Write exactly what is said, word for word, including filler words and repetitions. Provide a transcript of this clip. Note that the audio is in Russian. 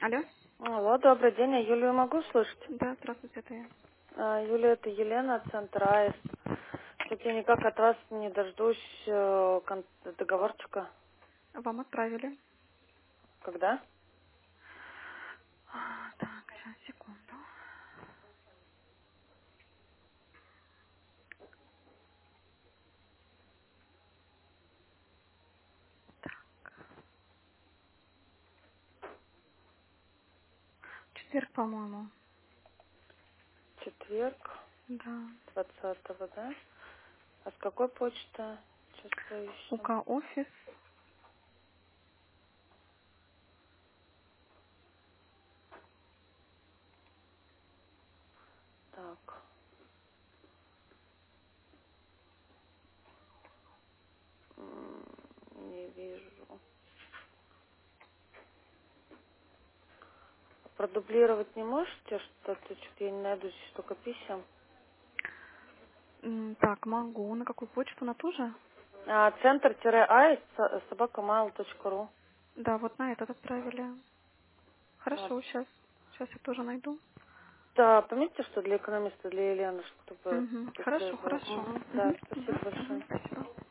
Алло? Алло, добрый день, я Юлию могу слышать? Да, здравствуйте, это я. А, Юлия, это Елена, Центр Аист. Тут я никак от вас не дождусь э, кон- договорчика. Вам отправили. Когда? А, Так, сейчас, секунду. Четверг, по-моему. Четверг, Да. двадцатого, да? А с какой почты? Сейчас поищем. УК офис. Так, м, не вижу. Продублировать не можете что-то? Что-то я не найду здесь только писем. М, Так, могу. На какую почту? На ту же? А, центр-аист собака mail точка ру. Да, вот на этот отправили. Так. Хорошо, сейчас. Сейчас я тоже найду. Да, пометьте, что для экономиста, для Елены, чтобы Угу. быстрее Хорошо, было. хорошо. Мгм. Угу. Да, Угу. спасибо Угу. большое. Спасибо.